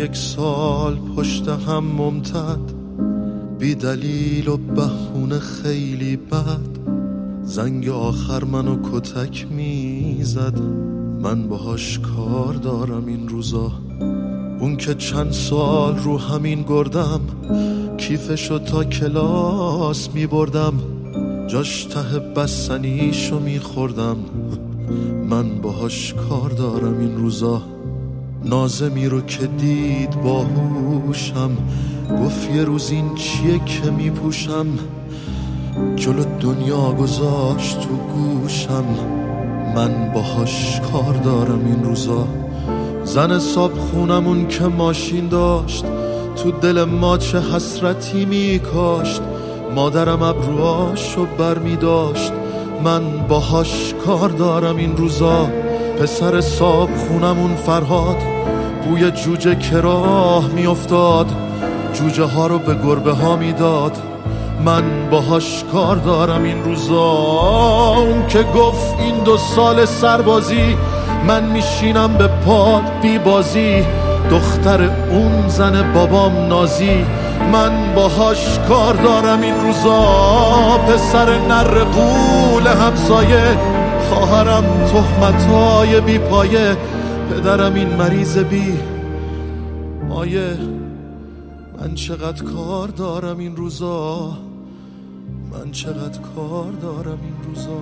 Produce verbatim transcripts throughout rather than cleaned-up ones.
یک سال پشت هم ممتد، بی دلیل و بهونه خیلی بد، زنگ آخر منو کتک میزد. من باهاش کار دارم این روزا. اون که چند سال رو همین گردم، کیفشو تا کلاس میبردم، جاش ته بستنیشو میخوردم. من باهاش کار دارم این روزا. نازمی رو که دید باهوشم، گفت یه روز این چیه که میپوشم، جلو دنیا گذاشت تو گوشم. من باهاش کار دارم این روزا. زن صاحب خونمون که ماشین داشت، تو دل ما چه حسرتی میکاشت. مادرم ابروهاشو بر میداشت. من باهاش کار دارم این روزا. پسر صاحب خونمون فرهاد، بوی جوجه که راه میافتاد، جوجه ها رو به گربه ها میداد. من باهاش کار دارم این روزا. اون که گفت این دو سال سربازی، من میشینم به پاد بی بازی، دختر اون زن بابام نازی. من باهاش کار دارم این روزا. پسر نر قول همسایه، خواهرم تهمتای بی پایه، پدرم این مریض بی مایه. من چقدر کار دارم این روزا. من چقدر کار دارم این روزا.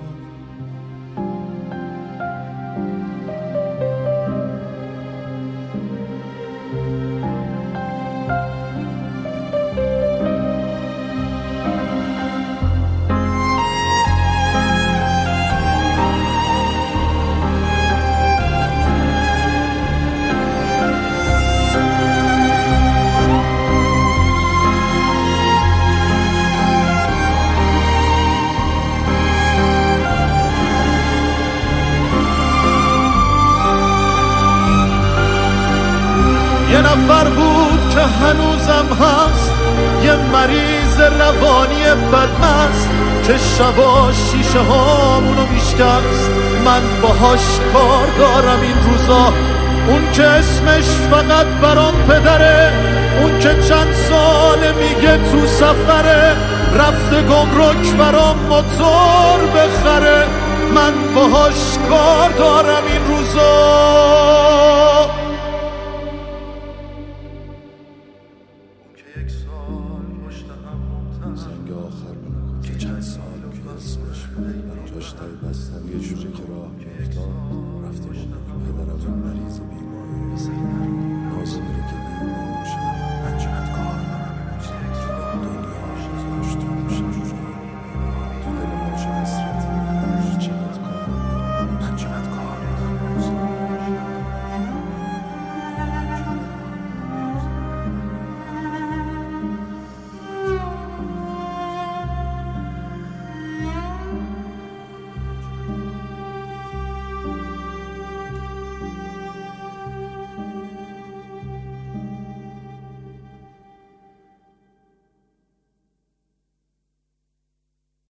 یه نفر بود که هنوزم هست، یه مریض روانی بدمست که شبا شیشه هامونو میشکست. من باهاش کار دارم این روزا. اون که اسمش فقط برام پدره، اون که چند ساله میگه تو سفره، رفته گمرک برام موتور بخره. من باهاش کار دارم این روزا. زنگ آخر منو که چند سال که اسمش بود، جاش تای بستن یه جوری که راه میافتاد، رفته گمرک پدرم این مریض